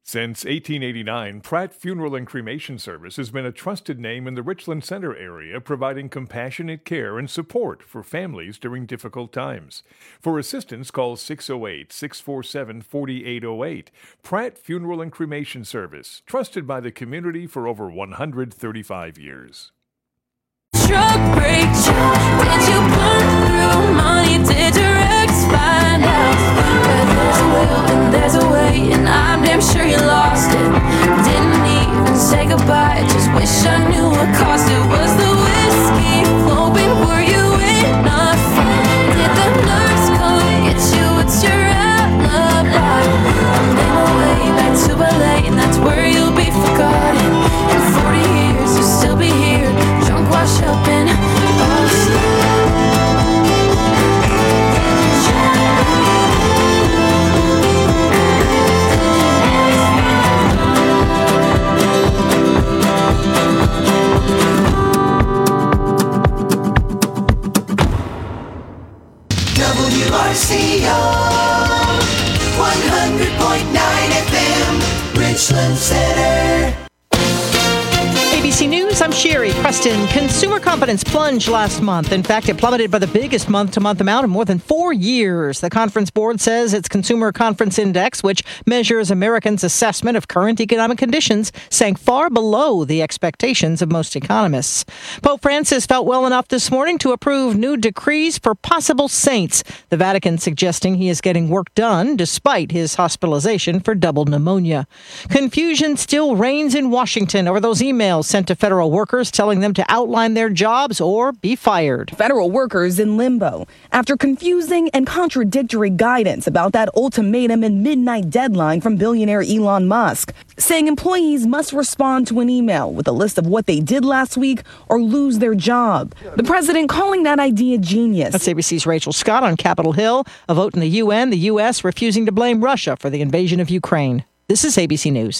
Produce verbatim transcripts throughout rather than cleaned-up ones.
Since eighteen eighty-nine, Pratt Funeral and Cremation Service has been a trusted name in the Richland Center area, providing compassionate care and support for families during difficult times. For assistance, call six oh eight, six four seven, four eight oh eight. Pratt Funeral and Cremation Service, trusted by the community for over one hundred thirty-five years. Truck break, did you burn through money? Did your ex find out? But there's a will and there's a way, and I'm damn sure you lost it. Didn't even say goodbye, just wish I knew what cost it. Was the whiskey flowing? Were you enough? Did the nurse come get you? What's your alibi? I'm on my way back to L A, and that's where you'll be forgotten. In forty years, you'll still be here, drunk, washed up in all W R C O one hundred point nine F M, Richland Center. A B C News, I'm Sherry Preston. Consumer confidence plunged last month. In fact, it plummeted by the biggest month-to-month amount in more than four years. The Conference Board says its Consumer Confidence Index, which measures Americans' assessment of current economic conditions, sank far below the expectations of most economists. Pope Francis felt well enough this morning to approve new decrees for possible saints, the Vatican suggesting he is getting work done despite his hospitalization for double pneumonia. Confusion still reigns in Washington over those emails sent to federal workers telling them to outline their jobs or be fired. Federal workers in limbo after confusing and contradictory guidance about that ultimatum and midnight deadline from billionaire Elon Musk, saying employees must respond to an email with a list of what they did last week or lose their job. The president calling that idea genius. That's A B C's Rachel Scott on Capitol Hill. A vote in the U N, the U S refusing to blame Russia for the invasion of Ukraine. This is A B C News.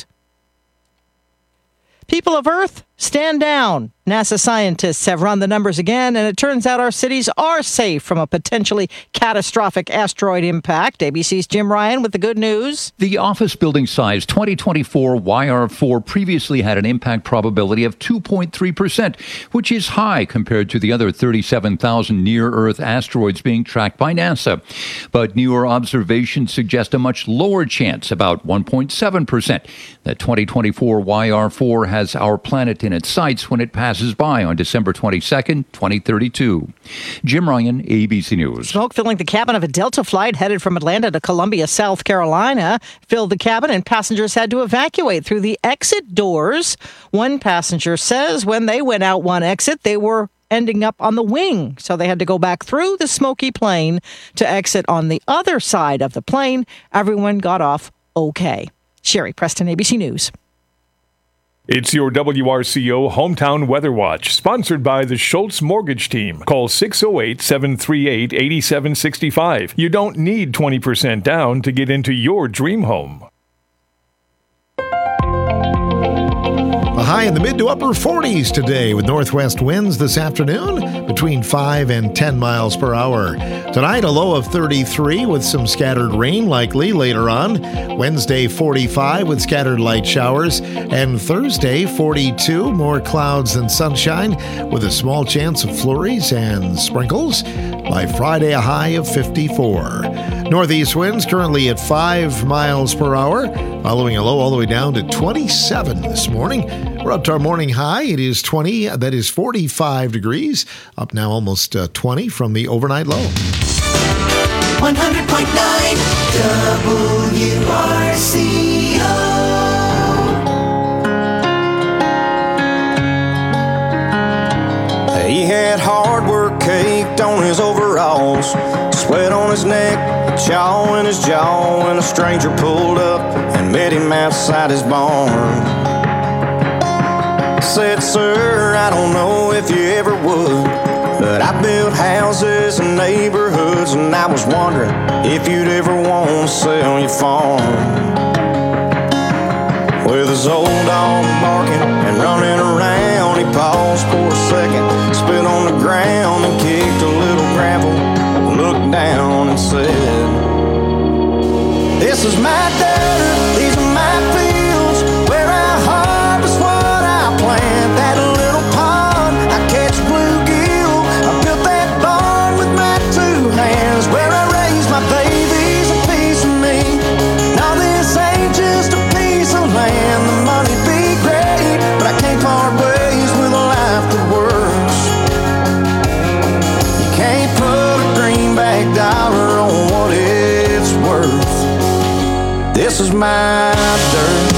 People of Earth, stand down. NASA scientists have run the numbers again, and it turns out our cities are safe from a potentially catastrophic asteroid impact. A B C's Jim Ryan with the good news. The office building size twenty twenty-four Y R four previously had an impact probability of two point three percent, which is high compared to the other thirty-seven thousand near-Earth asteroids being tracked by NASA. But newer observations suggest a much lower chance, about one point seven percent, that twenty twenty-four Y R four has our planet in its sights when it passes by on December twenty-second, twenty thirty-two. Jim Ryan, A B C News. Smoke filling the cabin of a Delta flight headed from Atlanta to Columbia, South Carolina. Filled the cabin and passengers had to evacuate through the exit doors. One passenger says when they went out one exit, they were ending up on the wing. So they had to go back through the smoky plane to exit on the other side of the plane. Everyone got off okay. Sherry Preston, A B C News. It's your W R C O Hometown Weather Watch, sponsored by the Schultz Mortgage Team. Call six oh eight, seven three eight, eight seven six five. You don't need twenty percent down to get into your dream home. A high in the mid to upper forties today with northwest winds this afternoon between five and ten miles per hour. Tonight, a low of thirty-three with some scattered rain likely later on. Wednesday, forty-five with scattered light showers. And Thursday, forty-two, more clouds than sunshine with a small chance of flurries and sprinkles. By Friday, a high of fifty-four. Northeast winds currently at five miles per hour, following a low all the way down to twenty-seven this morning. We're up to our morning high. It is twenty, that is forty-five degrees, up now almost uh, twenty from the overnight low. one hundred point nine W R C O. He had hard work caked on his overalls, sweat on his neck, a chaw in his jaw, when a stranger pulled up and met him outside his barn. Said, sir, I don't know if you ever would, but I built houses and neighborhoods, and I was wondering if you'd ever want to sell your farm. With his old dog barking and running around, he paused for a second, spit on the ground and kicked a little gravel, looked is my dirt, these are my fields. my dirt.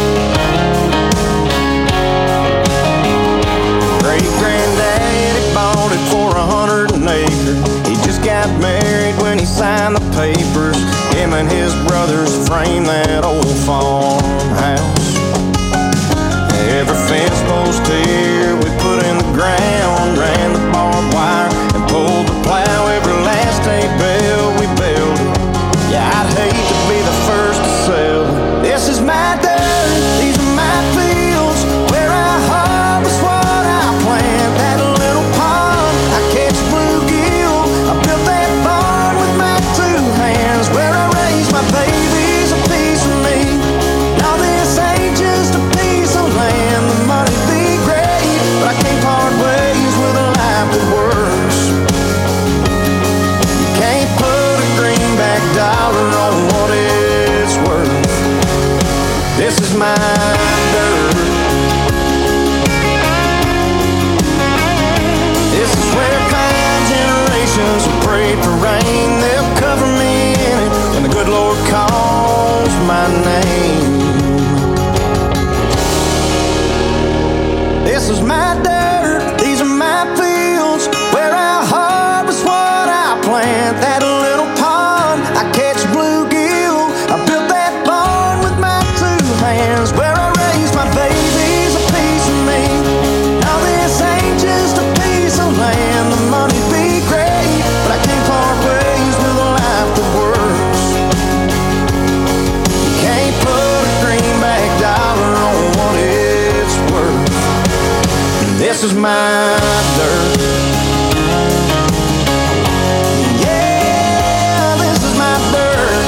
Great-granddaddy bought it for a hundred an acre. He just got married when he signed the papers. Him and his brothers framed that old farmhouse. Every fence post here we put in the ground, ran the barbed wire and pulled the plow. Every last hay bale we built it. Yeah, I'd hate to be the first to sell it. This is my dirt, these are my fields, where I harvest what I plant. That little pond, I catch bluegill. I built that barn with my two hands, where I raise my babies, a piece of me. Now this ain't just a piece of land. The money'd be great, but I can't part ways with a life that works. You can't put a greenback dollar on what it's worth. This is my dirt. This is where five generations have prayed for rain. They'll cover me in it when the good Lord calls my name. This is my dirt, these are my fields, where I harvest what I plant. That little pond, I catch bluegill. I built that barn with my two hands, where I raise my babies, a piece of me. Now this ain't just a piece of land. The money'd be great, but I can't part ways with a life that works. You can't put a greenback dollar on what it's worth. This is my dirt. Yeah, this is my dirt.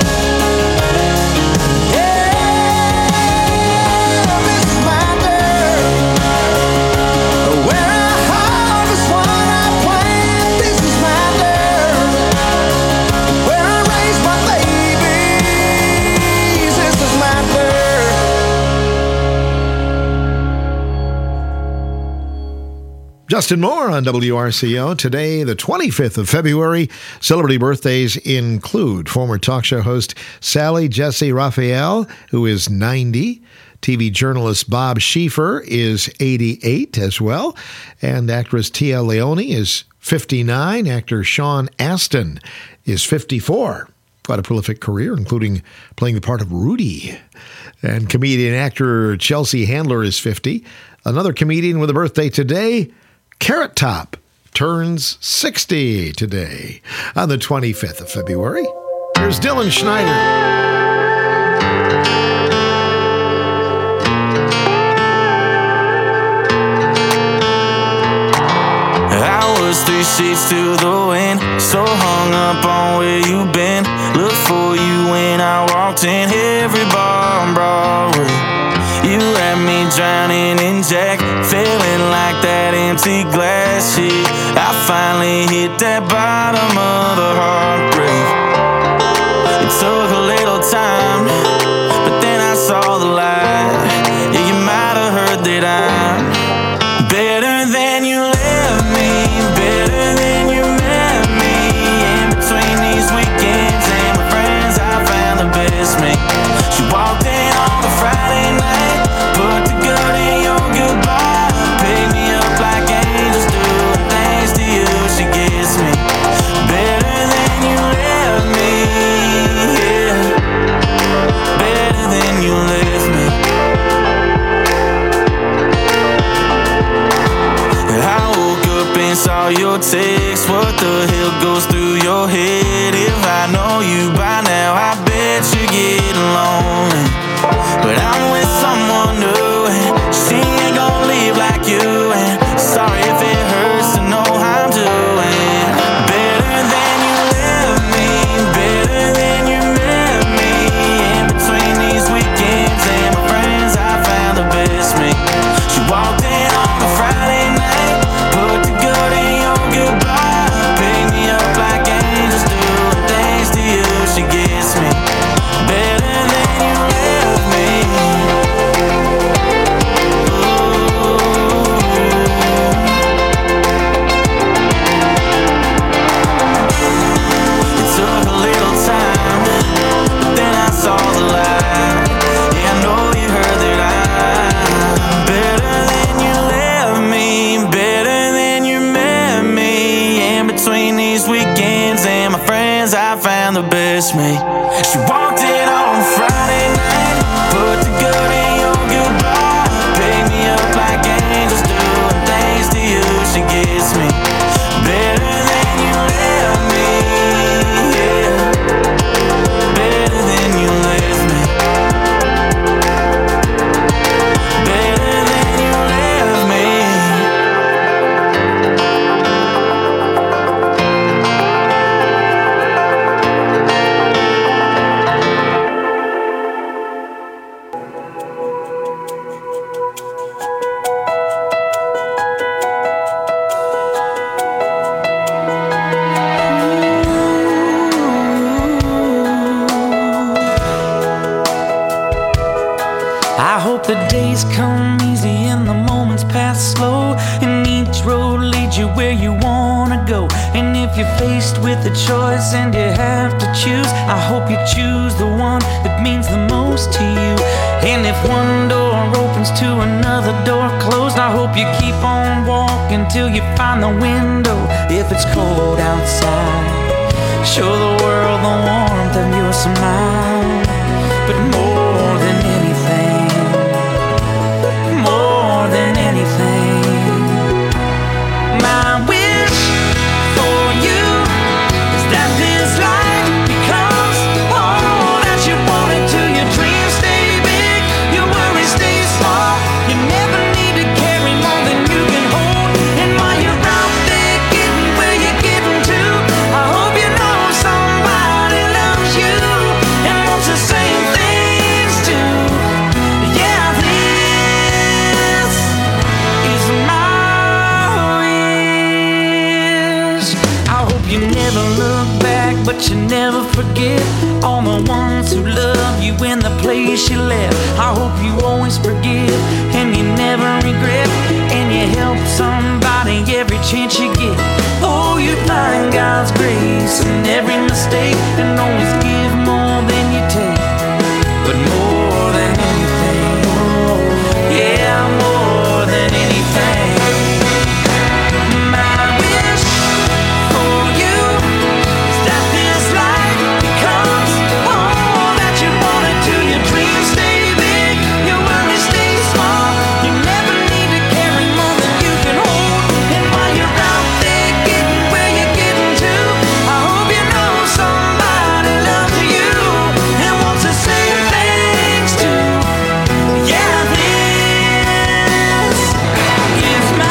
Yeah, this is my dirt. Where I harvest what I plant. This is my dirt. Where I raise my babies. This is my dirt. Justin Moore on W R C O. Today, the twenty-fifth of February. Celebrity birthdays include former talk show host Sally Jessy Raphael, who is ninety. T V journalist Bob Schieffer is eighty-eight as well. And actress Tia Leone is fifty-nine. Actor Sean Astin is fifty-four. Quite a prolific career, including playing the part of Rudy. And comedian actor Chelsea Handler is fifty. Another comedian with a birthday today, Carrot Top, turns sixty today on the twenty-fifth of February. Here's Dylan Schneider. I was three sheets to the wind, so hung up on where you been. Looked for you when I walked in every bar on Broadway. You had me drowning in Jack, feeling like that empty glass sheet. I finally hit that bottom of the heartbreak. It took a little time, but then I saw the light. Yeah, you might have heard that I'm better than you left me, better than you met me. In between these weekends and my friends, I found the best me. She walked in on a Friday night, put the good in your goodbye, pick me up like angels do, and thanks to you she gets me better than you left me, yeah, better than you left me. I woke up and saw your text. What the hell goes through your head? If I know you by now, I bet you're getting lonely. But I'm with someone new, and she ain't gonna leave like you. And sorry if it hurts to know how I'm doing. Better than you left me, better than you met me. In between these weekends and my friends, I found the best me. She walked in on a Friday night, put the good in your goodbye. I hope the days come easy and the moments pass slow, and each road leads you where you wanna go. And if you're faced with a choice and you have to choose, I hope you choose the one that means the most to you. And if one door opens to another door closed, I hope you keep on walking till you find the window. If it's cold outside, show the world the warmth of your smile. But more than anything, more than anything, my wish for you is that this life becomes all that you want it to. Your dreams stay big, your worries stay small. You never need to carry more than you can hold. And while you're out there getting where you're getting to, I hope you know somebody loves you and wants the same things too. Yeah, this is my wish. I hope you never look back, but you never forget all the ones who love you in the place you left. I hope you always forgive and you never regret, and you help somebody every chance you get. Oh, you find God's grace in every mistake and always give more than you take. But more than anything, yeah, more than anything, my wish for you is that this life becomes all that you want it to. Your dreams stay big, your worries stay small. You never need to carry more than you can hold. And while you're out there getting where you're getting to, I hope you know somebody loves you and wants the same things too. Yeah, this is my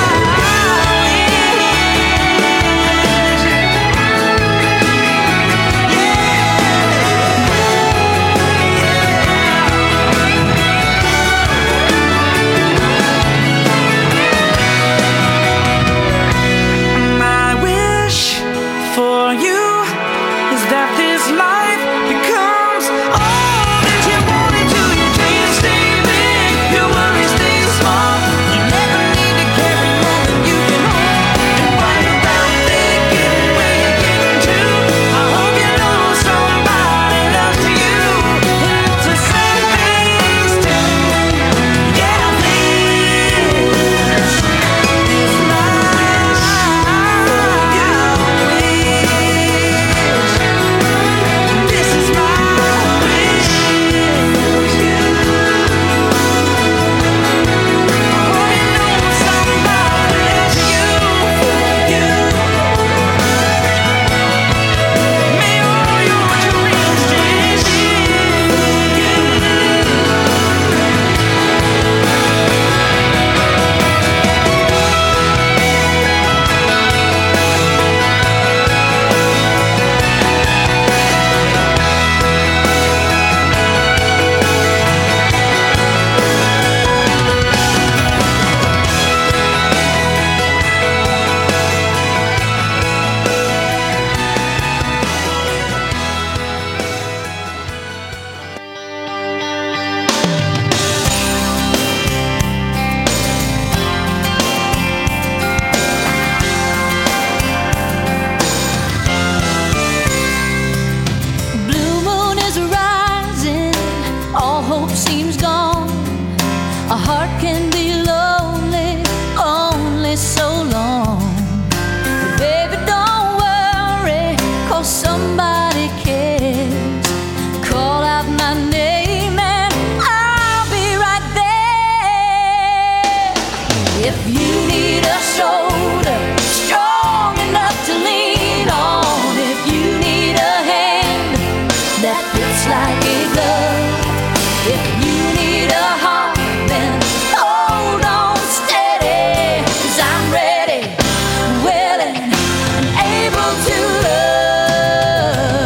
My wish for you is that this life becomes all that you want it to. Your dreams stay big, your worries stay small. You never need to carry more than you can hold. And while you're out there getting where you're getting to, I hope you know somebody loves you and wants the same things too. Yeah, this is my This is my wish. Oh, you know somebody loves you, you. May all your dreams stay Blue moon is rising, all hope seems gone. A heart can be lonely only so long. But baby, don't worry, 'cause somebody cares. Call out my name and I'll be right there. If you need a shoulder strong enough to lean on, if you need a hand that fits like a glove, if you need a heart, then hold on steady, 'cause I'm ready, willing, and able to love.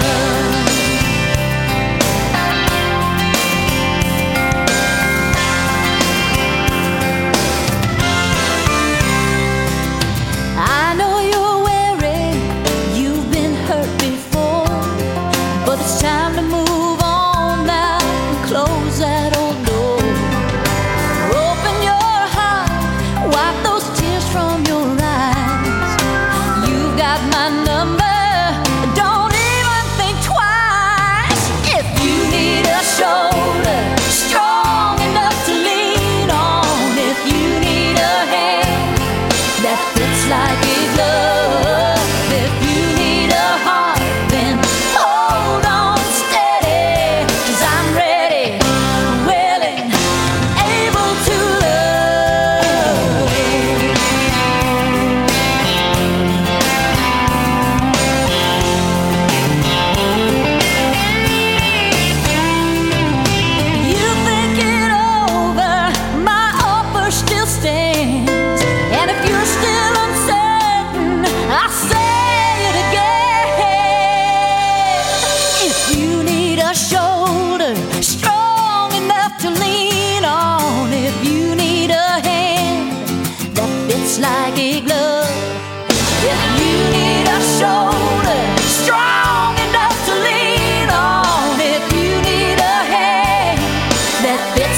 I know you're weary, you've been hurt before, but it's time to move on now and close that old door.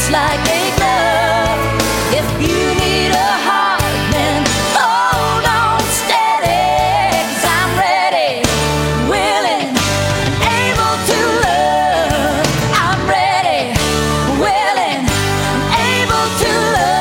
just like a glove. If you need a heart, then hold on steady, 'cause I'm ready, willing, able to love. I'm ready, willing, able to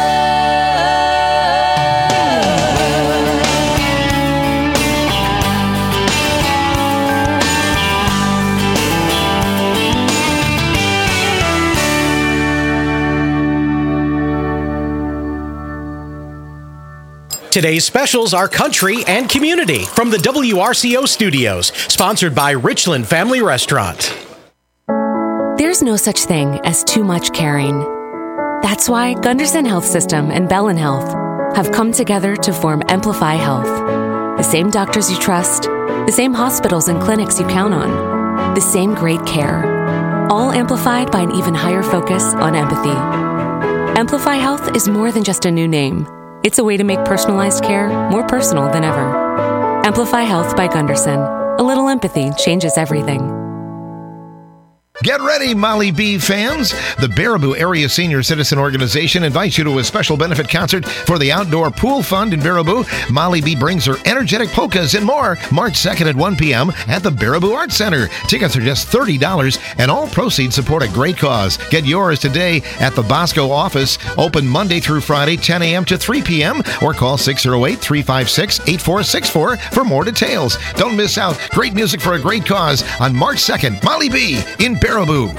Today's specials are country and community from the W R C O studios, sponsored by Richland Family Restaurant. There's no such thing as too much caring. That's why Gunderson Health System and Bellin Health have come together to form Amplify Health. The same doctors you trust, the same hospitals and clinics you count on, the same great care, all amplified by an even higher focus on empathy. Amplify Health is more than just a new name. It's a way to make personalized care more personal than ever. Amplify Health by Gunderson. A little empathy changes everything. Get ready, Molly B fans! The Baraboo Area Senior Citizen Organization invites you to a special benefit concert for the Outdoor Pool Fund in Baraboo. Molly B brings her energetic polkas and more March second at one p.m. at the Baraboo Arts Center. Tickets are just thirty dollars, and all proceeds support a great cause. Get yours today at the Bosco office, open Monday through Friday, ten a.m. to three p.m., or call six oh eight, three five six, eight four six four for more details. Don't miss out. Great music for a great cause on March second. Molly B in Baraboo.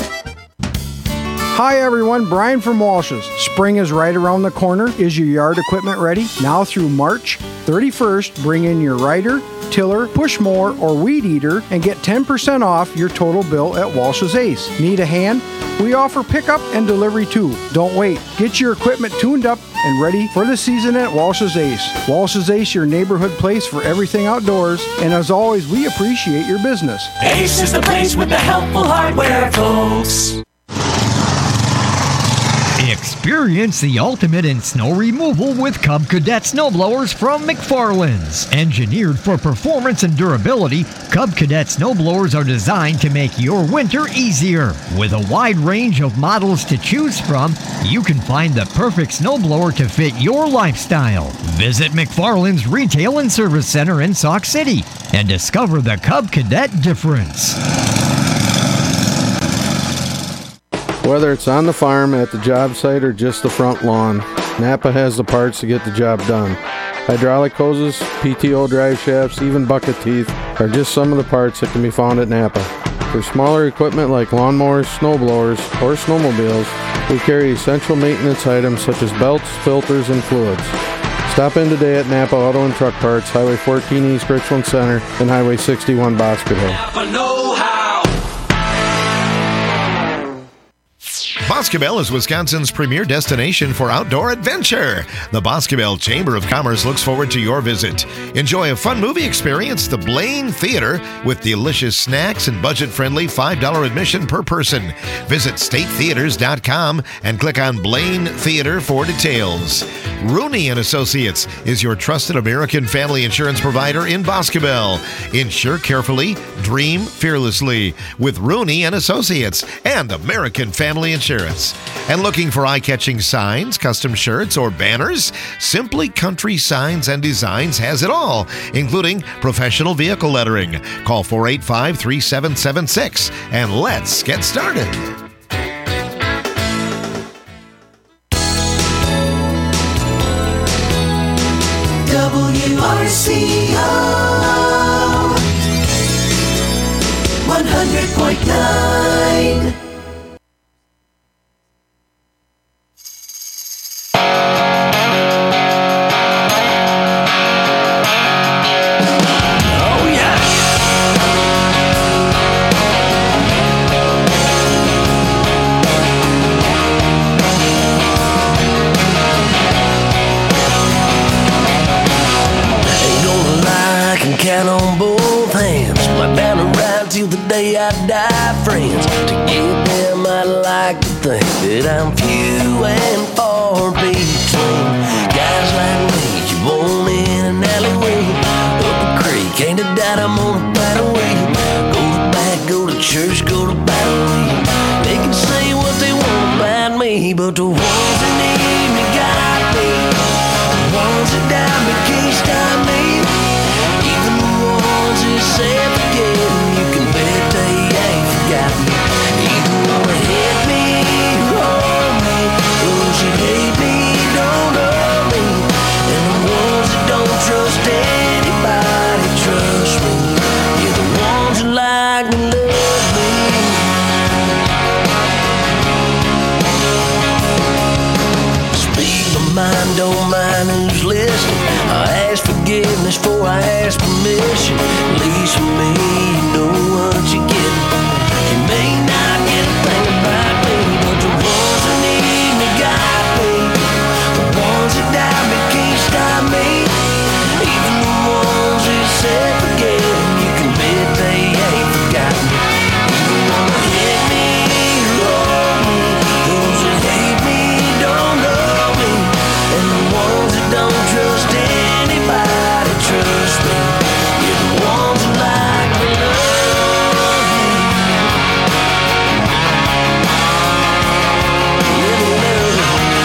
Hi everyone, Brian from Walsh's. Spring is right around the corner. Is your yard equipment ready? Now through March thirty-first, bring in your rider, tiller, push mower, or weed eater and get ten percent off your total bill at Walsh's Ace. Need a hand? We offer pickup and delivery too. Don't wait. Get your equipment tuned up and ready for the season at Walsh's Ace. Walsh's Ace, your neighborhood place for everything outdoors. And as always, we appreciate your business. Ace is the place with the helpful hardware, folks. Experience the ultimate in snow removal with Cub Cadet snowblowers from McFarland's. Engineered for performance and durability, Cub Cadet snowblowers are designed to make your winter easier. With a wide range of models to choose from, you can find the perfect snowblower to fit your lifestyle. Visit McFarland's Retail and Service Center in Sauk City and discover the Cub Cadet difference. Whether it's on the farm, at the job site, or just the front lawn, Napa has the parts to get the job done. Hydraulic hoses, P T O drive shafts, even bucket teeth are just some of the parts that can be found at Napa. For smaller equipment like lawnmowers, snowblowers, or snowmobiles, we carry essential maintenance items such as belts, filters, and fluids. Stop in today at Napa Auto and Truck Parts, Highway fourteen East Richland Center and Highway sixty-one Bosque Hill. Napa know-how. Boscobel is Wisconsin's premier destination for outdoor adventure. The Boscobel Chamber of Commerce looks forward to your visit. Enjoy a fun movie experience, the Blaine Theater, with delicious snacks and budget-friendly five dollars admission per person. Visit state theaters dot com and click on Blaine Theater for details. Rooney and Associates is your trusted American family insurance provider in Boscobel. Insure carefully, dream fearlessly with Rooney and Associates and American Family Insurance. And looking for eye-catching signs, custom shirts, or banners? Simply Country Signs and Designs has it all, including professional vehicle lettering. Call four eight five, three seven seven six and let's get started. W R C O one hundred point nine. Count on both hands, my bound to ride till the day I die, friends. To get them, I like to think that I'm few and far between. Guys like me, you born in an alleyway, up a creek, ain't a doubt I'm on a bad way. Go to bat, go to church, go to battle. They can say what they want about me, me, but the ones that need me got me. The ones that doubt me can't stop me. Even the ones that say forget, you can bet they ain't forgot me. Even though they hate me, hold me, those that hate me don't know me, and the ones that don't trust anybody trust me. You're the ones that like me, love me. Speak my mind, don't mind who's listening. I ask forgiveness before I ask permission. At least for me, you know what you're getting. You may not get a thing about me, but the ones that need me got me. The ones that doubt me can't stop me. Even the ones that said forget, you can bet they ain't forgotten. Even though they hate me, love me, those that hate me don't know me, and the ones that don't trust anybody trust me. You're the ones that like me, love me. Little love.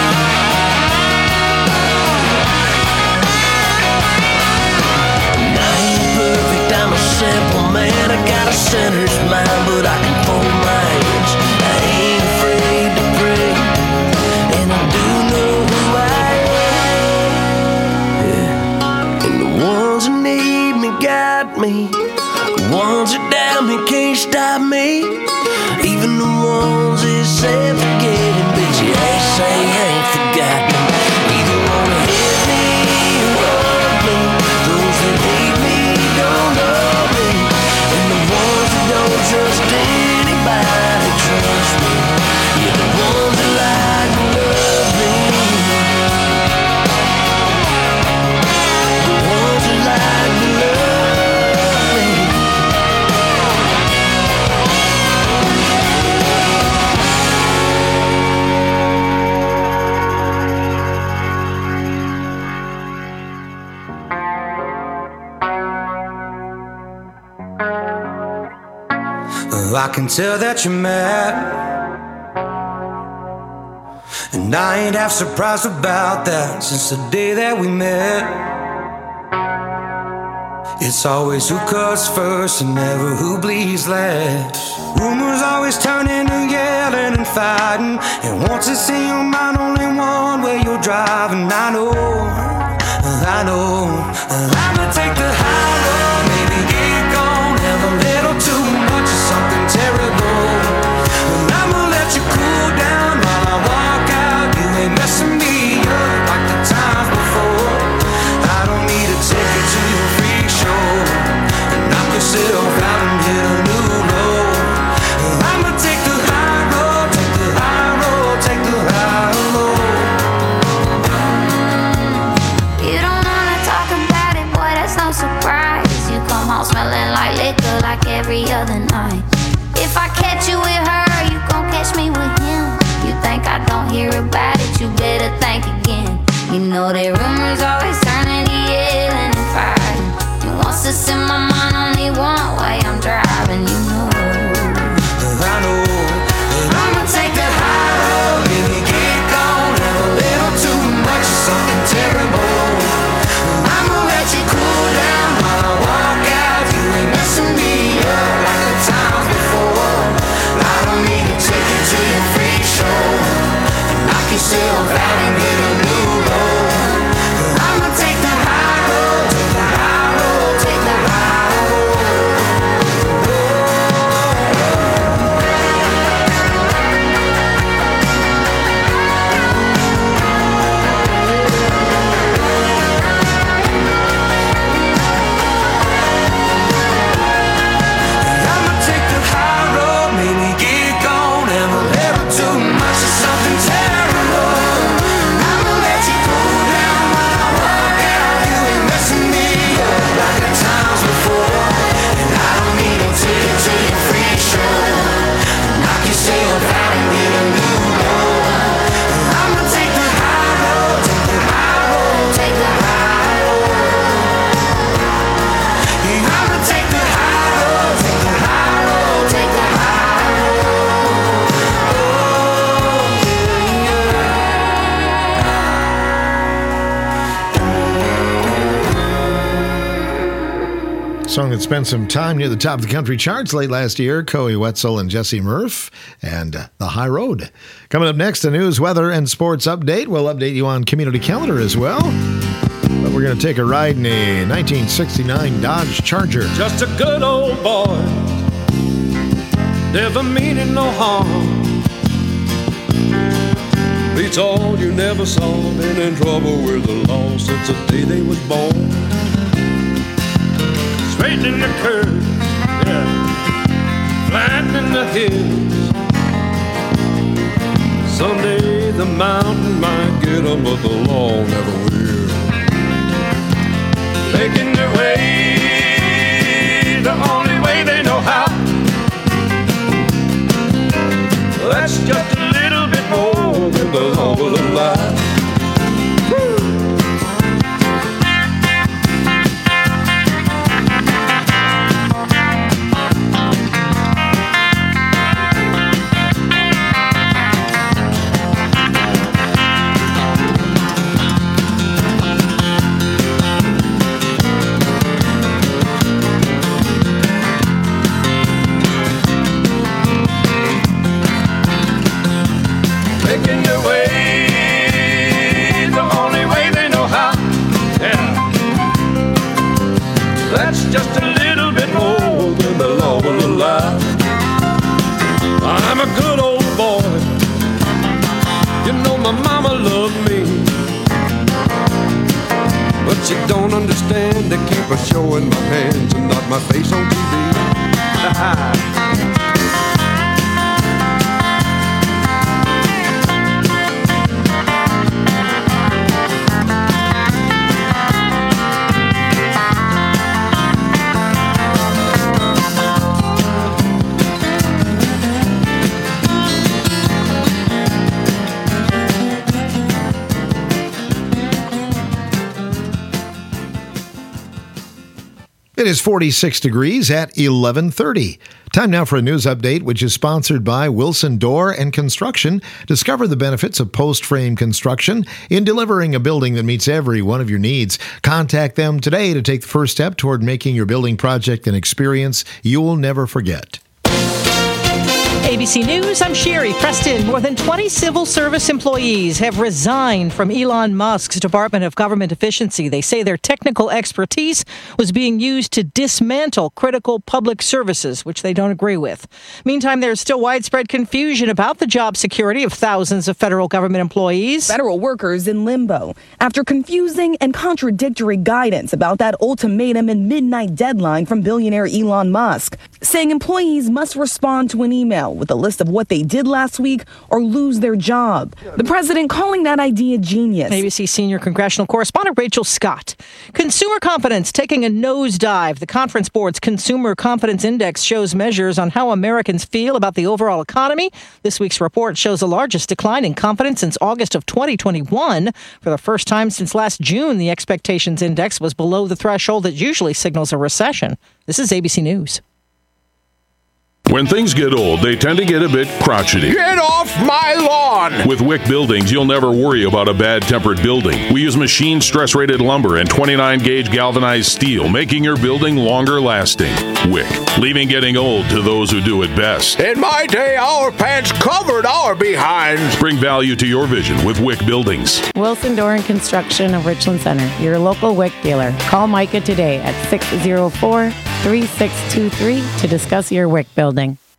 I ain't perfect, I'm a simple man. I got a sinner's mind, but I can fold my hands. I ain't afraid to pray, and I do know who I am. Yeah. And the ones that need me got me. The ones that doubt me can't stop me. Even the ones that say forget it, but you ain't say ain't forgotten. Either wanna hit me or love me. Those that hate me don't know me, and the ones that don't trust anybody trust me. You're the ones that like me, love me. The ones that like me, love me. I can tell that you're mad, and I ain't half surprised about that. Since the day that we met, it's always who cuts first and never who bleeds last. Rumors always turn into yelling and fighting, and once it's in your mind, only one way you're driving. I know, I know, I'ma take the high road, maybe get gone, have a little too much of something terrible. I'ma let you cool down while I walk out. You ain't messing me up like the times before. I don't need to take you to your freak show and knock yourself out and hit a new low. I'ma take the high road, take the high road, take the high road. You don't wanna talk about it, boy, that's no surprise. You come home smelling like liquor like every other night. If I catch you with her, you gon' catch me with him. You think I don't hear about it, you better think again. You know that rumors always turn into yelling and fighting. You want to in my mind only one way, I'm driving, you know. I know that I'ma take the high road, maybe get gone, have a little too much of something terrible. I'ma let you cool down while I walk out. You ain't messing me up like the times before. I don't need to take you to your freak show and knock yourself out and get a new low. I'ma take the high road, take the high road, take the high road. I'ma take the high road, maybe get gone, have a little too much of something terrible. I'ma Song that spent some time near the top of the country charts late last year, Coey Wetzel and Jesse Murph, and uh, The High Road. Coming up next, a news, weather, and sports update. We'll update you on community calendar as well. But we're going to take a ride in a nineteen sixty-nine Dodge Charger. Just a good old boy, never meaning no harm. Beats all you never saw, been in trouble with the law since the day they was born. Straightening the curves, yeah, flattening the hills. Someday the mountain might get 'em, but the law never will. Making their way the only way they know how. That's just a little bit more than the law will allow. Just a little bit more than the law will allow. I'm a good old boy. You know my mama loved me, but she don't understand. They keep her showing my hands and not my face on T V. It is forty-six degrees at eleven thirty. Time now for a news update, which is sponsored by Wilson Door and Construction. Discover the benefits of post-frame construction in delivering a building that meets every one of your needs. Contact them today to take the first step toward making your building project an experience you'll never forget. A B C News, I'm Sherry Preston. More than twenty civil service employees have resigned from Elon Musk's Department of Government Efficiency. They say their technical expertise was being used to dismantle critical public services, which they don't agree with. Meantime, there's still widespread confusion about the job security of thousands of federal government employees. Federal workers in limbo after confusing and contradictory guidance about that ultimatum and midnight deadline from billionaire Elon Musk, saying employees must respond to an email with a list of what they did last week or lose their job. The president calling that idea genius. A B C senior congressional correspondent Rachel Scott. Consumer confidence taking a nosedive. The Conference Board's Consumer Confidence Index shows measures on how Americans feel about the overall economy. This week's report shows the largest decline in confidence since August of twenty twenty-one. For the first time since last June, the expectations index was below the threshold that usually signals a recession. This is A B C News. When things get old, they tend to get a bit crotchety. Get off my lawn! With Wick Buildings, you'll never worry about a bad-tempered building. We use machine stress-rated lumber and twenty-nine gauge galvanized steel, making your building longer lasting. Wick, leaving getting old to those who do it best. In my day, our pants covered our behinds. Bring value to your vision with Wick Buildings. Wilson Door and Construction of Richland Center, your local Wick dealer. Call Micah today at six oh four, three six two three to discuss your Wick building.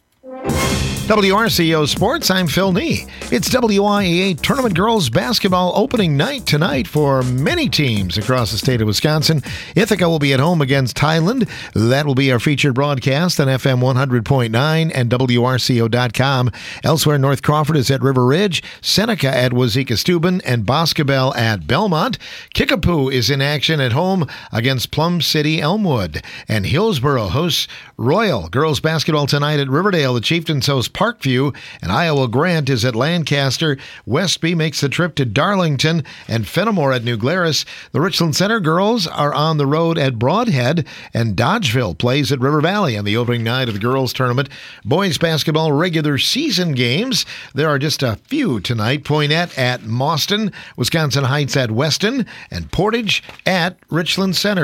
W R C O Sports, I'm Phil Nee. It's W I A A Tournament Girls Basketball opening night tonight for many teams across the state of Wisconsin. Ithaca will be at home against Highland. That will be our featured broadcast on F M one hundred point nine and W R C O dot com. Elsewhere, North Crawford is at River Ridge, Seneca at Wazeeka-Steuben, and Boscobel at Belmont. Kickapoo is in action at home against Plum City Elmwood. And Hillsboro hosts Royal girls basketball tonight at Riverdale. The Chieftains host Parkview, and Iowa Grant is at Lancaster. Westby makes the trip to Darlington, and Fenimore at New Glarus. The Richland Center girls are on the road at Broadhead, and Dodgeville plays at River Valley on the opening night of the girls tournament. Boys basketball regular season games. There are just a few tonight. Poynette at Mauston, Wisconsin Heights at Weston, and Portage at Richland Center.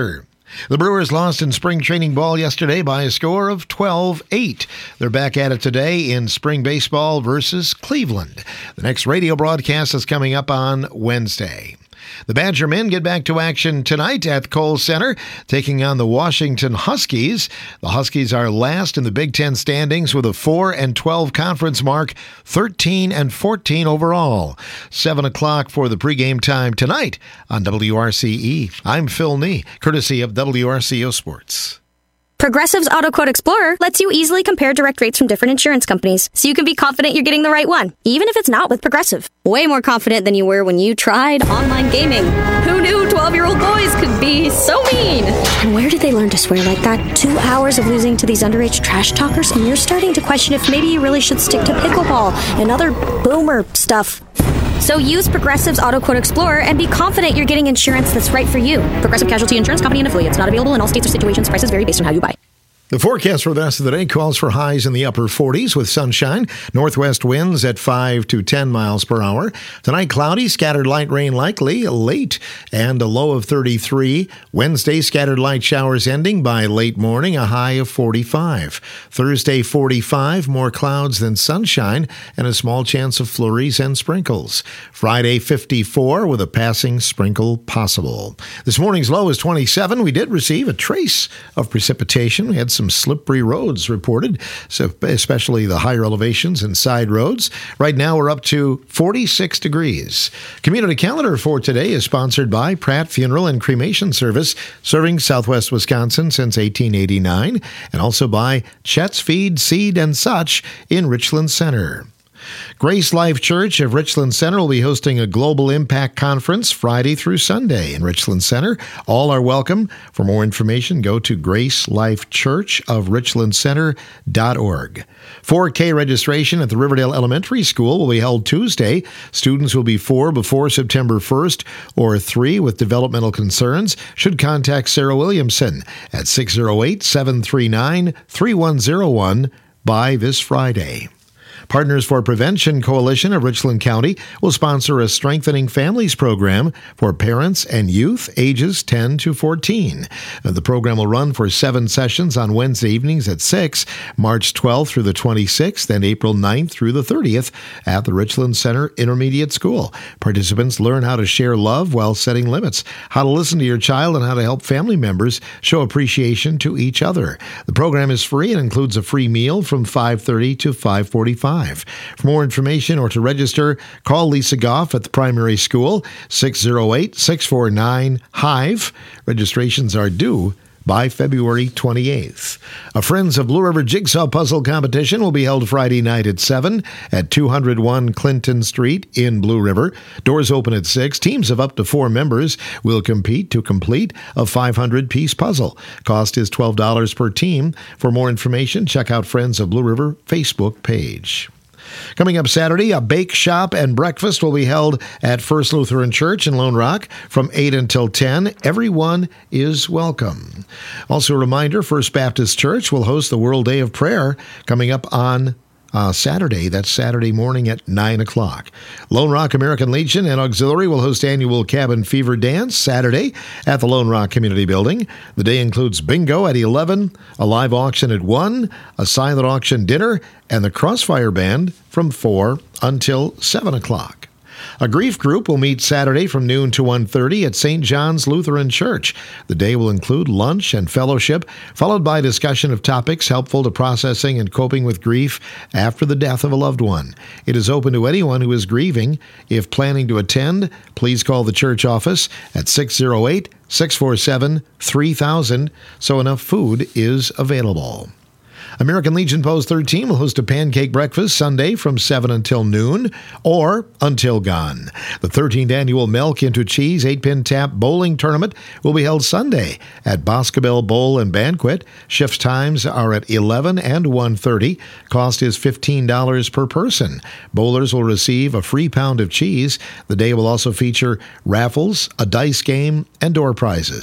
The Brewers lost in spring training ball yesterday by a score of twelve eight. They're back at it today in spring baseball versus Cleveland. The next radio broadcast is coming up on Wednesday. The Badger men get back to action tonight at Kohl Center, taking on the Washington Huskies. The Huskies are last in the Big Ten standings with a four and twelve conference mark, thirteen and fourteen overall. seven o'clock for the pregame time tonight on W R C E. I'm Phil Nee, courtesy of W R C O Sports. Progressive's Auto Quote Explorer lets you easily compare direct rates from different insurance companies, so you can be confident you're getting the right one, even if it's not with Progressive. Way more confident than you were when you tried online gaming. Who knew twelve-year-old boys could be so mean? And where did they learn to swear like that? Two hours of losing to these underage trash talkers, and you're starting to question if maybe you really should stick to pickleball and other boomer stuff. So use Progressive's Auto Quote Explorer and be confident you're getting insurance that's right for you. Progressive Casualty Insurance Company and affiliates. Not available in all states or situations. Prices vary based on how you buy. The forecast for the rest of the day calls for highs in the upper forties with sunshine. Northwest winds at five to ten miles per hour. Tonight, cloudy, scattered light rain likely late, and a low of thirty-three. Wednesday, scattered light showers ending by late morning, a high of forty-five. Thursday, forty-five, more clouds than sunshine, and a small chance of flurries and sprinkles. Friday, fifty-four, with a passing sprinkle possible. This morning's low is twenty-seven. We did receive a trace of precipitation. We had some Some slippery roads reported, so especially the higher elevations and side roads. Right now we're up to forty-six degrees. Community calendar for today is sponsored by Pratt Funeral and Cremation Service, serving Southwest Wisconsin since eighteen eighty-nine, and also by Chet's Feed, Seed, and Such in Richland Center. Grace Life Church of Richland Center will be hosting a Global Impact Conference Friday through Sunday in Richland Center. All are welcome. For more information, go to grace life church of richland center dot org. four K registration at the Riverdale Elementary School will be held Tuesday. Students will be four before September first or three with developmental concerns should contact Sarah Williamson at six oh eight, seven three nine, three one oh one by this Friday. Partners for Prevention Coalition of Richland County will sponsor a Strengthening Families program for parents and youth ages ten to fourteen. The program will run for seven sessions on Wednesday evenings at six, March twelfth through the twenty-sixth, and April ninth through the thirtieth at the Richland Center Intermediate School. Participants learn how to share love while setting limits, how to listen to your child, and how to help family members show appreciation to each other. The program is free and includes a free meal from five thirty to five forty-five. For more information or to register, call Lisa Goff at the primary school, six oh eight, six four nine, HIVE. Registrations are due by February twenty-eighth. A Friends of Blue River Jigsaw Puzzle competition will be held Friday night at seven at two oh one Clinton Street in Blue River. Doors open at six. Teams of up to four members will compete to complete a five hundred piece puzzle. Cost is twelve dollars per team. For more information, check out Friends of Blue River Facebook page. Coming up Saturday, a bake shop and breakfast will be held at First Lutheran Church in Lone Rock from eight until ten. Everyone is welcome. Also a reminder, First Baptist Church will host the World Day of Prayer coming up on Uh, Saturday. That's Saturday morning at nine o'clock. Lone Rock American Legion and Auxiliary will host annual Cabin Fever Dance Saturday at the Lone Rock Community Building. The day includes bingo at eleven, a live auction at one, a silent auction dinner, and the Crossfire Band from four until seven o'clock. A grief group will meet Saturday from noon to one thirty at Saint John's Lutheran Church. The day will include lunch and fellowship, followed by discussion of topics helpful to processing and coping with grief after the death of a loved one. It is open to anyone who is grieving. If planning to attend, please call the church office at six oh eight, six four seven, three thousand so enough food is available. American Legion Post thirteen will host a pancake breakfast Sunday from seven until noon or until gone. The thirteenth annual Milk into Cheese eight-pin tap bowling tournament will be held Sunday at Boscobel Bowl and Banquet. Shift times are at eleven and one thirty. Cost is fifteen dollars per person. Bowlers will receive a free pound of cheese. The day will also feature raffles, a dice game, and door prizes.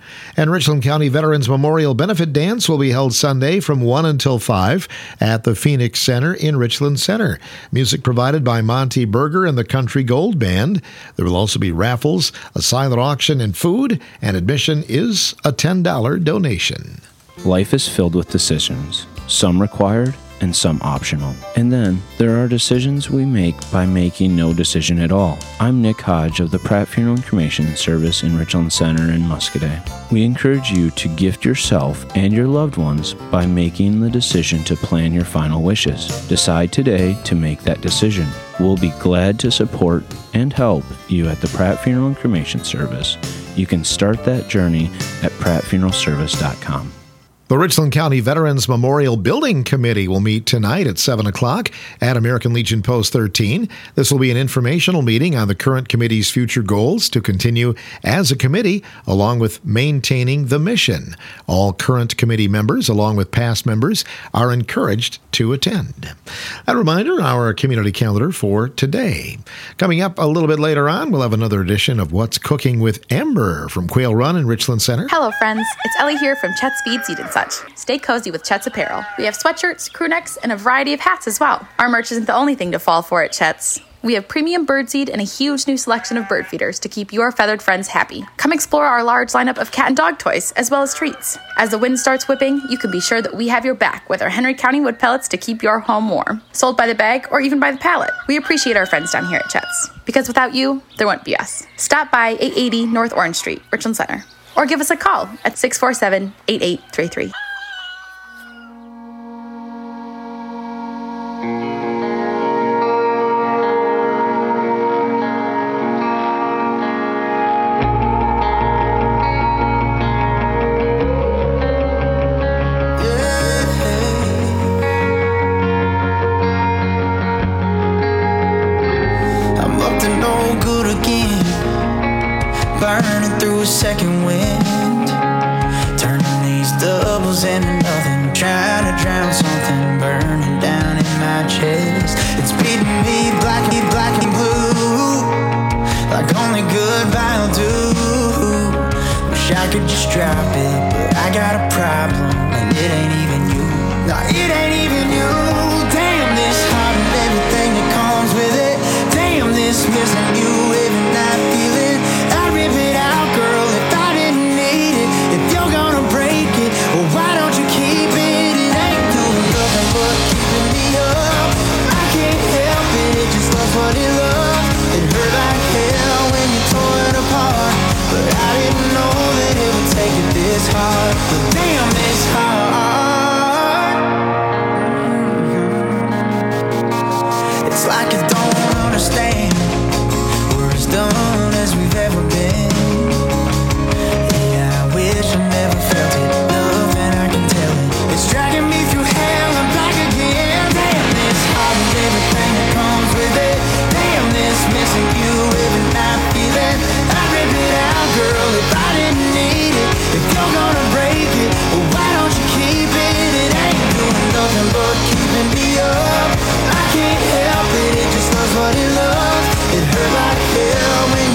And Richland County Veterans Memorial Benefit Dance will be held Sunday from one until five at the Phoenix Center in Richland Center. Music provided by Monty Berger and the Country Gold Band. There will also be raffles, a silent auction, and food, and admission is a ten dollars donation. Life is filled with decisions, some required and some optional. And then there are decisions we make by making no decision at all. I'm Nick Hodge of the Pratt Funeral and Cremation Service in Richland Center in Muscoda. We encourage you to gift yourself and your loved ones by making the decision to plan your final wishes. Decide today to make that decision. We'll be glad to support and help you at the Pratt Funeral and Cremation Service. You can start that journey at pratt funeral service dot com. The Richland County Veterans Memorial Building Committee will meet tonight at seven o'clock at American Legion Post thirteen. This will be an informational meeting on the current committee's future goals to continue as a committee, along with maintaining the mission. All current committee members, along with past members, are encouraged to attend. A reminder, our community calendar for today. Coming up a little bit later on, we'll have another edition of What's Cooking with Amber from Quail Run in Richland Center. Hello, friends. It's Ellie here from Chet's Feed, Seed and Such. Stay cozy with Chet's apparel. We have sweatshirts, crew necks, and a variety of hats as well. Our merch isn't the only thing to fall for at Chet's. We have premium birdseed and a huge new selection of bird feeders to keep your feathered friends happy. Come explore our large lineup of cat and dog toys, as well as treats. As the wind starts whipping, you can be sure that we have your back with our Henry County wood pellets to keep your home warm. Sold by the bag or even by the pallet. We appreciate our friends down here at Chet's, because without you, there wouldn't be us. Stop by eight eighty North Orange Street, Richland Center, or give us a call at six four seven, eight eight three three. Burning through a second wind, turning these doubles into nothing, trying to drown something burning down in my chest. It's beating me black, black and blue, like only goodbye will do. Wish I could just drop it, but I got a problem, and it ain't even you. No, it ain't even you. Damn this heart and everything that comes with it. Damn this missing you every night feeling. Rip it out, girl, if I didn't need it. If you're gonna break it, well, why don't you keep it? It ain't doing nothing but keeping me up. I can't help it, it just loves what it loves. It hurt like hell when you tore it apart, but I didn't know that it would take it this hard. But damn, this hard. Mm-hmm. It's like you don't understand. We're as done as we've ever been. Yeah, I wish I never felt it. Nothing I can tell it. It's dragging me through hell and back again. Damn this heart and everything that comes with it. Damn this missing you every night feeling. I rip it out, girl, if I didn't need it. If you're gonna break it, well, why don't you keep it? It ain't doing nothing but keeping me up. I can't help it, it just loves what it loves. It hurt like hell when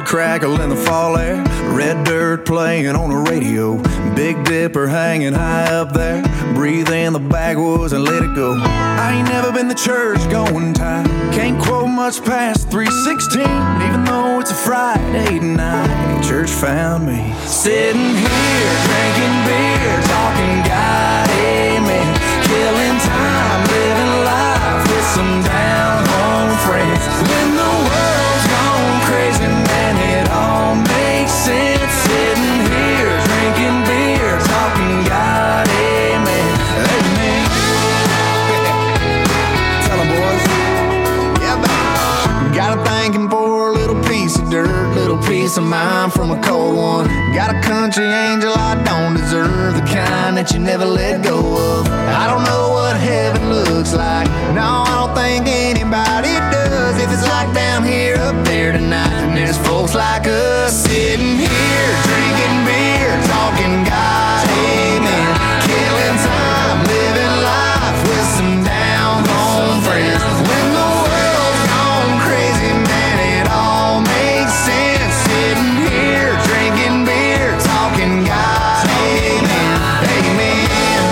crackle in the fall air, red dirt playing on the radio, Big Dipper hanging high up there, breathe in the backwoods and let it go. I ain't never been the church going type, can't quote much past three sixteen, even though it's a Friday night. Church found me sitting here drinking beer, talking God, amen, killing time, living life with some down home friends. When the world's gone crazy, man, it all makes sense. Sitting here drinking beer, talking God, amen, amen. Tell 'em, boys. Yeah, baby. Got a thanking for a little piece of dirt, little piece of mind from a cold one. Got a country angel I don't deserve, the kind that you never let go of. I don't know what heaven looks like, no, I don't think anybody does. If it's like down here, up there tonight, then there's folks like us sitting here drinking beer, talking God, amen, killing time, living life with some down home friends. When the world's gone crazy, man, it all makes sense. Sitting here drinking beer, talking God, amen, amen.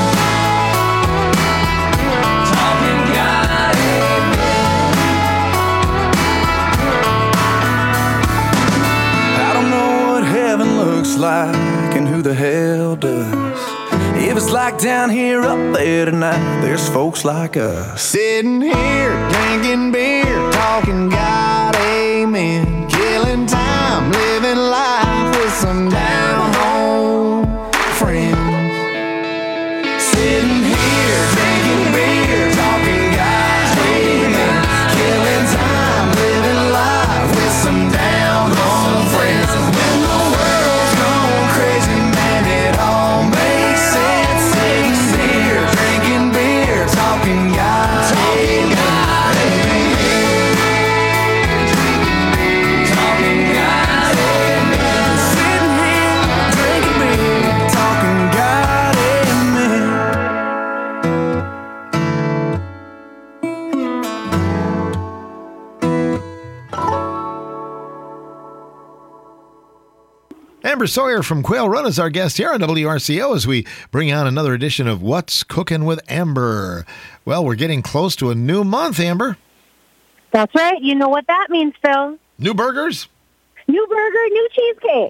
Talking God, amen. I don't know what heaven looks like and who the hell does. If it's like down here, up there tonight, there's folks like us sitting here drinking beer, talking God, amen, killing time, living life with some down home friends. Sitting here drinking beer, talking God, amen, killing time, living life with some down home friends. When the world's gone crazy, man, it all makes sense. Sitting here drinking beer, talking God, amen, amen. Talking God, amen. Sitting here drinking beer, talking God, amen. Amber Sawyer from Quail Run is our guest here on W R C O as we bring on another edition of What's Cooking with Amber. Well, we're getting close to a new month, Amber. That's right. You know what that means, Phil. New burgers? New burger, new cheesecake.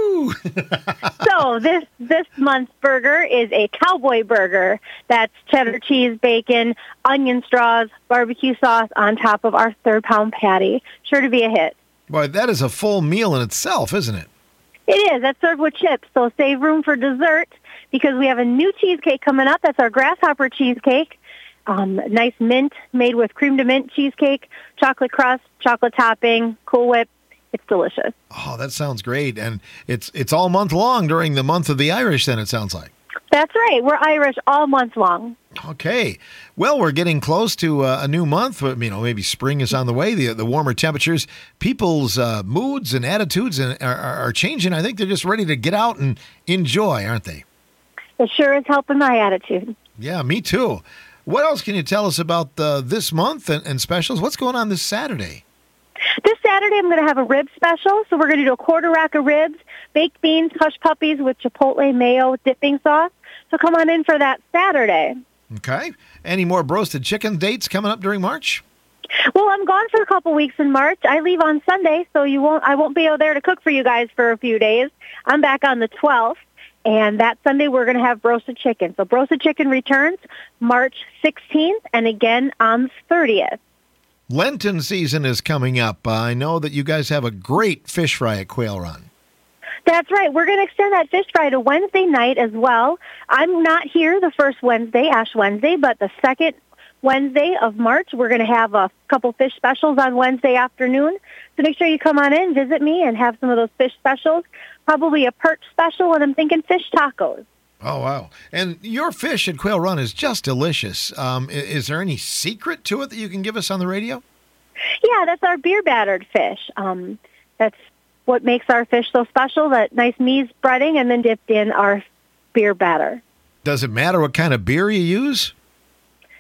Woohoo! So this this month's burger is a cowboy burger. That's cheddar cheese, bacon, onion straws, barbecue sauce on top of our third pound patty. Sure to be a hit. Boy, that is a full meal in itself, isn't it? It is. That's served with chips, so save room for dessert because we have a new cheesecake coming up. That's our grasshopper cheesecake. Um, nice mint made with cream to mint cheesecake, chocolate crust, chocolate topping, Cool Whip. It's delicious. Oh, that sounds great. And it's it's all month long during the month of the Irish, then, it sounds like. That's right. We're Irish all month long. Okay. Well, we're getting close to uh, a new month. You know, maybe spring is on the way, the the warmer temperatures. People's uh, moods and attitudes are, are, are changing. I think they're just ready to get out and enjoy, aren't they? It sure is helping my attitude. Yeah, me too. What else can you tell us about uh, this month and, and specials? What's going on this Saturday? This Saturday, I'm going to have a rib special. So we're going to do a quarter rack of ribs, baked beans, hush puppies with chipotle mayo dipping sauce. So come on in for that Saturday. Okay. Any more roasted chicken dates coming up during March? Well, I'm gone for a couple weeks in March. I leave on Sunday, so you won't. I won't be out there to cook for you guys for a few days. I'm back on the twelfth, and that Sunday we're going to have roasted chicken. So roasted chicken returns March sixteenth, and again on the thirtieth. Lenten season is coming up. Uh, I know that you guys have a great fish fry at Quail Run. That's right. We're going to extend that fish fry to Wednesday night as well. I'm not here the first Wednesday, Ash Wednesday, but the second Wednesday of March, we're going to have a couple fish specials on Wednesday afternoon. So make sure you come on in, visit me, and have some of those fish specials. Probably a perch special, and I'm thinking fish tacos. Oh, wow. And your fish at Quail Run is just delicious. Um, is there any secret to it that you can give us on the radio? Yeah, that's our beer-battered fish. Um, that's what makes our fish so special, that nice mise breading and then dipped in our beer batter. Does it matter what kind of beer you use?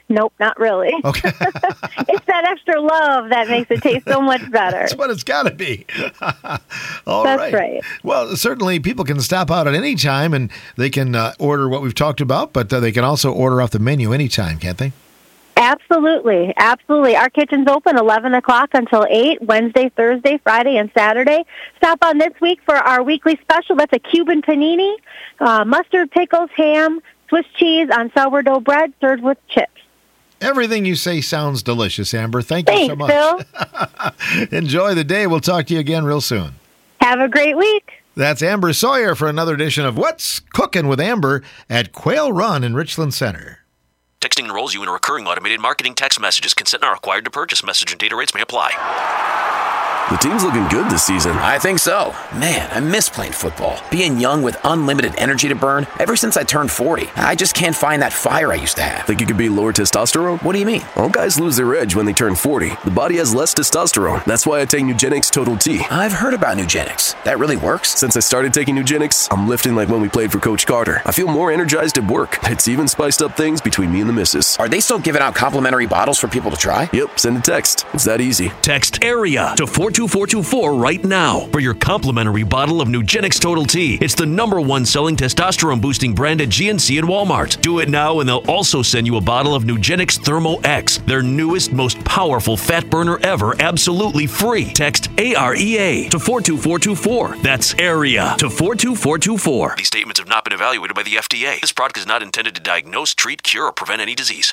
Nope, not really. Okay. It's that extra love that makes it taste so much better. That's what it's got to be. All That's right. right. Well, certainly people can stop out at any time and they can uh, order what we've talked about, but uh, they can also order off the menu anytime, can't they? Absolutely. Absolutely. Our kitchen's open eleven o'clock until eight, Wednesday, Thursday, Friday, and Saturday. Stop on this week for our weekly special. That's a Cuban panini, uh, mustard, pickles, ham, Swiss cheese on sourdough bread served with chips. Everything you say sounds delicious, Amber. Thank Thanks, you so much. Phil. Enjoy the day. We'll talk to you again real soon. Have a great week. That's Amber Sawyer for another edition of What's Cooking with Amber at Quail Run in Richland Center. Texting enrolls you in a recurring automated marketing text messages. Consent not required to purchase. Message and data rates may apply. The team's looking good this season. I think so. Man, I miss playing football. Being young with unlimited energy to burn. Ever since I turned forty, I just can't find that fire I used to have. Think it could be lower testosterone? What do you mean? All guys lose their edge when they turn forty. The body has less testosterone. That's why I take Nugenix Total T. I've heard about Nugenix. That really works? Since I started taking Nugenix, I'm lifting like when we played for Coach Carter. I feel more energized at work. It's even spiced up things between me and the missus. Are they still giving out complimentary bottles for people to try? Yep, send a text. It's that easy. Text AREA to four two four two four right now for your complimentary bottle of Nugenix Total T. It's the number one selling testosterone boosting brand at G N C and Walmart. Do it now and they'll also send you a bottle of Nugenix Thermo X, their newest, most powerful fat burner ever, absolutely free. Text AREA to four two four two four. That's AREA to four two four two four. These statements have not been evaluated by the F D A. This product is not intended to diagnose, treat, cure, or prevent any disease.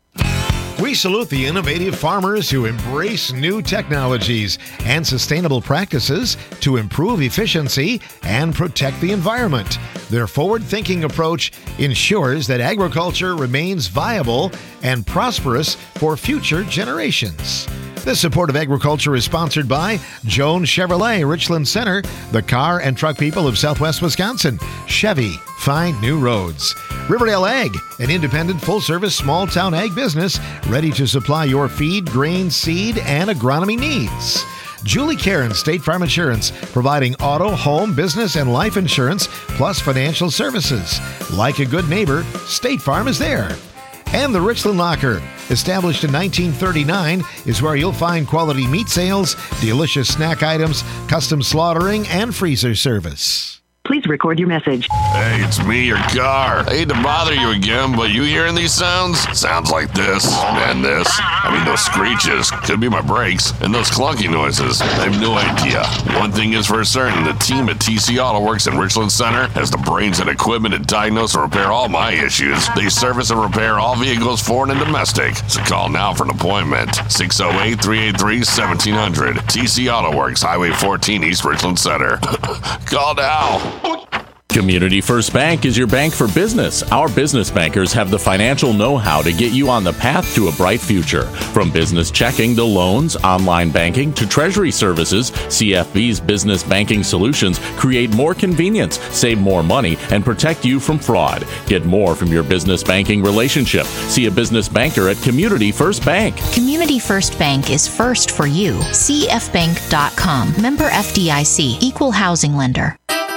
We salute the innovative farmers who embrace new technologies and sustainable practices to improve efficiency and protect the environment. Their forward-thinking approach ensures that agriculture remains viable and prosperous for future generations. This support of agriculture is sponsored by Jones Chevrolet, Richland Center, the car and truck people of Southwest Wisconsin. Chevy, find new roads. Riverdale Ag, an independent full-service small-town ag business ready to supply your feed, grain, seed, and agronomy needs. Julie Karen, State Farm Insurance, providing auto, home, business, and life insurance, plus financial services. Like a good neighbor, State Farm is there. And the Richland Locker, established in nineteen thirty-nine, is where you'll find quality meat sales, delicious snack items, custom slaughtering, and freezer service. Please record your message. Hey, it's me, your car. I hate to bother you again, but you hearing these sounds? Sounds like this and this. I mean, those screeches. Could be my brakes. And those clunky noises. I have no idea. One thing is for certain, the team at T C Auto Works in Richland Center has the brains and equipment to diagnose and repair all my issues. They service and repair all vehicles, foreign and domestic. So call now for an appointment. six oh eight, three eight three, one seven zero zero. T C Auto Works, Highway fourteen, East Richland Center. Call now. Community First Bank is your bank for business. Our business bankers have the financial know-how to get you on the path to a bright future. From business checking to loans, online banking to treasury services, C F B's business banking solutions create more convenience, save more money, and protect you from fraud. Get more from your business banking relationship. See a business banker at Community First Bank. Community First Bank is first for you. C F bank dot com. Member F D I C. Equal housing lender.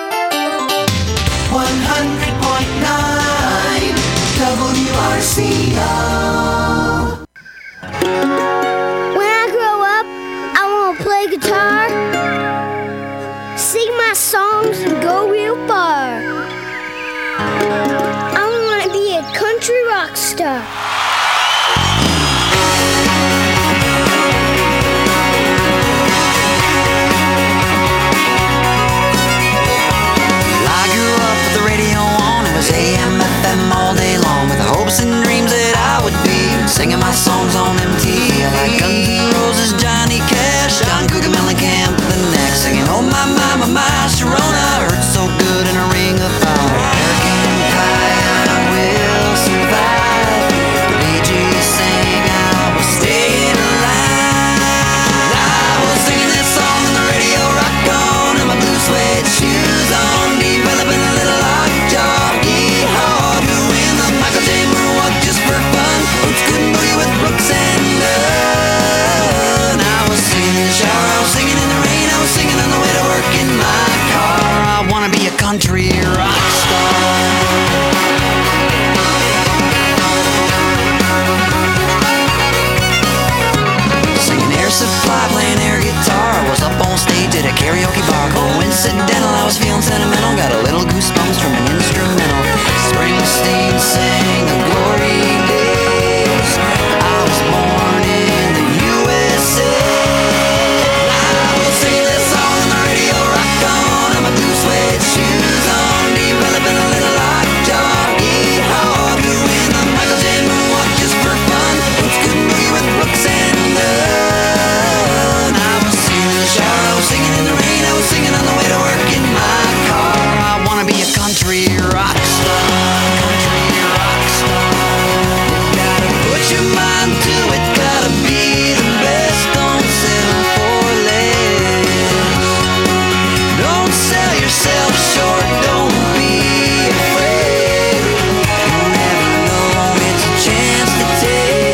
one hundred point nine W R C O. When I grow up, I want to play guitar, sing my songs, and go real far. I want to be a country rock star. A M F M all day long with the hopes and dreams that I would be singing my songs on M T V. I like Guns N' Roses, Johnny Cash, John Cougar Mellencamp. accidental. I was feeling sentimental, got a little goosebumps from an instrumental. Springsteen sang the glory days. I was born in the U S A. I will sing this song on the radio, rock on, and my blue suede shoes on, developing a little lockjaw. Yeehaw, doing the Michael J. moonwalk just for fun. It's good movie with Brooks and Dunn. I was singing in the shower, I was singing in the rain, I was singing on the way to work in my car. I wanna be a country rock star, country rock star. You gotta put your mind to it, gotta be the best. Don't settle for less. Don't sell yourself short, don't be afraid. You never know, it's a chance to take.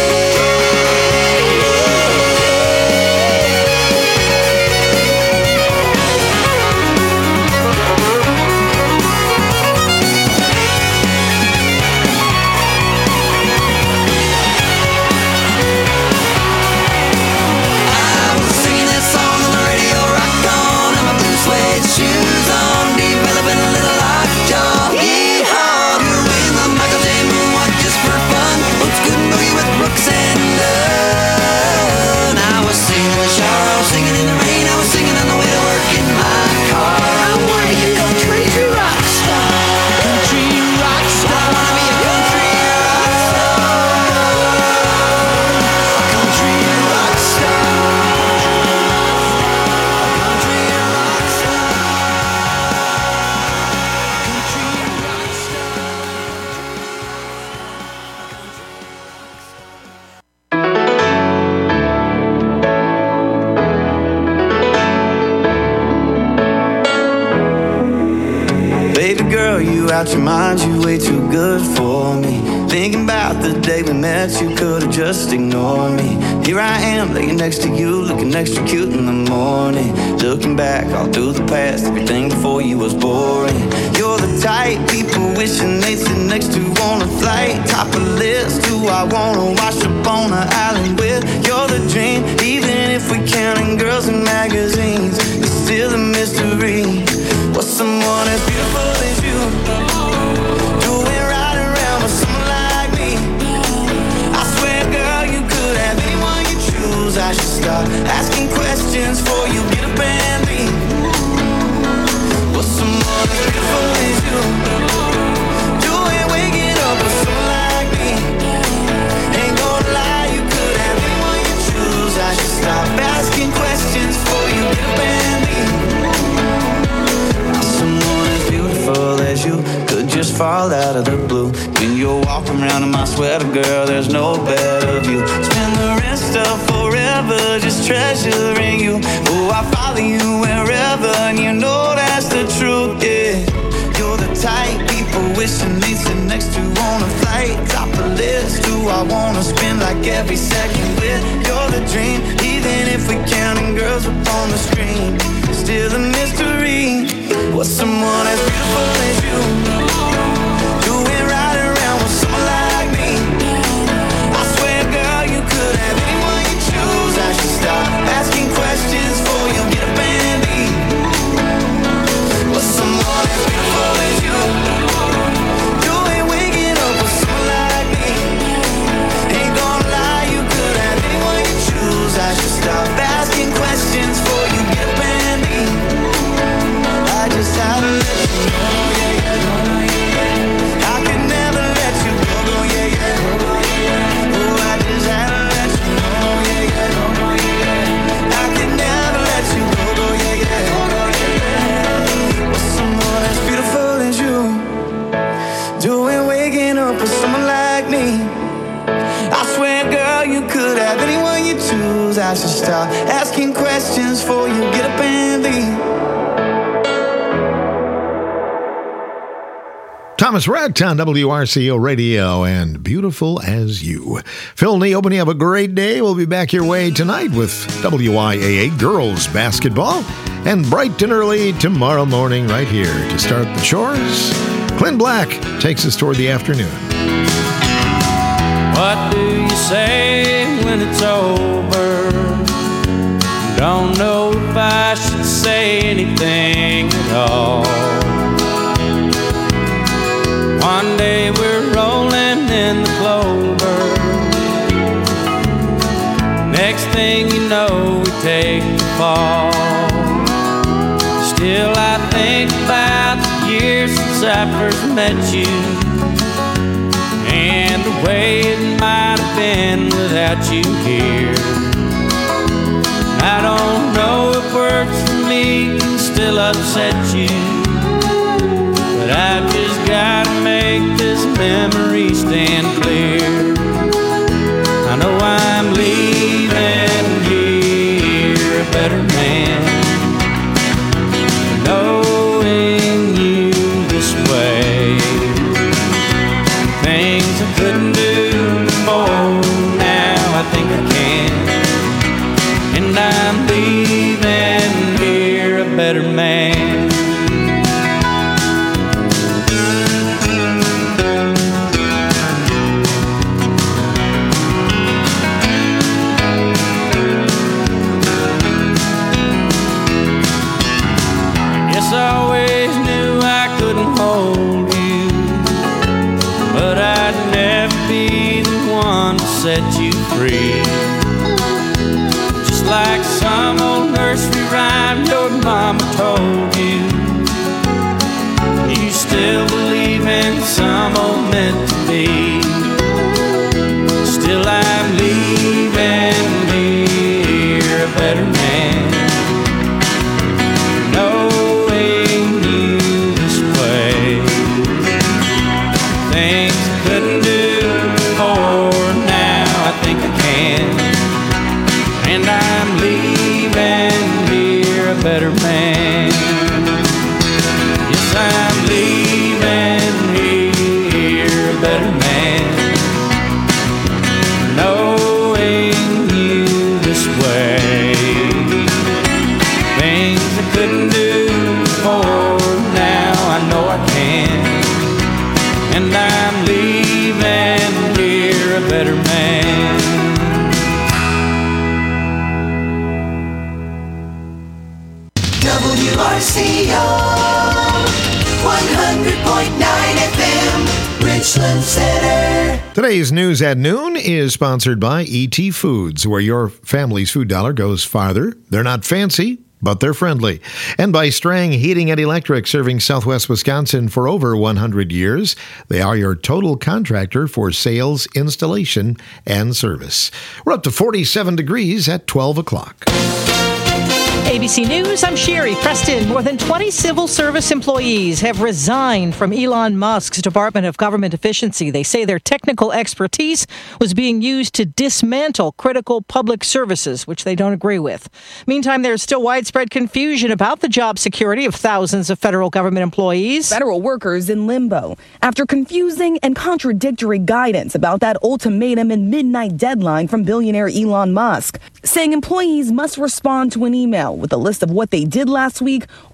Shoes on, developing a little lockjaw. Yeehaw, doing the Michael J. moonwalk just for fun. Looks good movie with Brooks and Dunn. I was singing in the shower, I was singing in the rain, I was singing on the way to work in my car. I wanna be a country rock star, country rock star. I wanna be a country rock star, country rock star. Baby girl, you out your mind, you way too good for me. Thinking about the day we met, you could've just ignored me. Here I am, laying next to you, looking extra cute in the morning. Looking back all through the past, everything before you was boring. You're the type people wishing they'd sit next to on a flight. Top of the list, who I wanna wash up on an island with. You're the dream, even if we counting girls in magazines. It's still a mystery. What's someone as beautiful as you doing right around with someone like me? I swear, girl, you could have anyone you choose. I should stop asking questions before you get up and leave. What's someone as beautiful as you doing, waking up with someone like me? Ain't gonna lie, you could have anyone you choose. I should stop asking questions before you get up and leave. Someone as beautiful as you could just fall out of the blue. When you're walking around in my sweater, girl, there's no better view. Spend the rest of forever just treasuring you. Oh, I follow you wherever, and you know that's the truth, yeah. You're the type people wishing they'd sit next to on a flight. Top of the list, who I wanna spend like every second with. You're the dream, even if we counting girls up on the screen. Still a mystery. What's someone as beautiful as you doing right around with someone like me? I swear, girl, you could have anyone you choose. I should stop asking questions before you get up and leave. What's someone as beautiful as you doing, waking up with someone like me? Ain't gonna lie, you could have anyone you choose. I should stop asking questions before you get up and leave. I just had to let you know, yeah, yeah. I could never let you go, go, yeah, yeah. Oh, I just had to let you know, yeah, yeah. I could never let you go, go, yeah, yeah. With someone as beautiful as you, doing, waking up with someone like me. I swear, girl, you could have anyone you choose. I should stop asking questions before you get up and leave. Thomas Rhett on W R C O Radio and Beautiful as You. Phil Knee, hoping you have a great day. We'll be back your way tonight with W I A A Girls Basketball and bright and early tomorrow morning right here to start the chores. Clint Black takes us toward the afternoon. What do you say when it's over? Don't know if I should say anything all. One day we're rolling in the clover. Next thing you know, we take the fall. Still I think about the years since I first met you, and the way it might have been without you here. I don't know if words for me can still upset you, but I've just gotta make this memory stand clear. I know I'm leaving here a better man, knowing you this way. Things I couldn't do before, now I think I can. And I'm leaving here a better man. Yes, I always knew I couldn't hold you, but I'd never be the one to set you free. Just like some old nursery rhyme your mama told you, you still believe in some old meant to be. Still I'm leaving here a better man, knowing you this way. Things I couldn't do before, now I think I can. And I'm leaving here a better man. Yes, I'm leaving here a better man, knowing you this way. Things I couldn't do before, now I know I can. And I'm leaving here a better man. W R C O one hundred point nine F M, Richland Center. Today's News at Noon is sponsored by E T Foods, where your family's food dollar goes farther. They're not fancy, but they're friendly. And by Strang Heating and Electric, serving Southwest Wisconsin for over one hundred years. They are your total contractor for sales, installation, and service. We're up to forty-seven degrees at twelve o'clock. A B C News, I'm Sherry Preston. More than twenty civil service employees have resigned from Elon Musk's Department of Government Efficiency. They say their technical expertise was being used to dismantle critical public services, which they don't agree with. Meantime, there's still widespread confusion about the job security of thousands of federal government employees. Federal workers in limbo after confusing and contradictory guidance about that ultimatum and midnight deadline from billionaire Elon Musk, saying employees must respond to an email with a list of what they did last week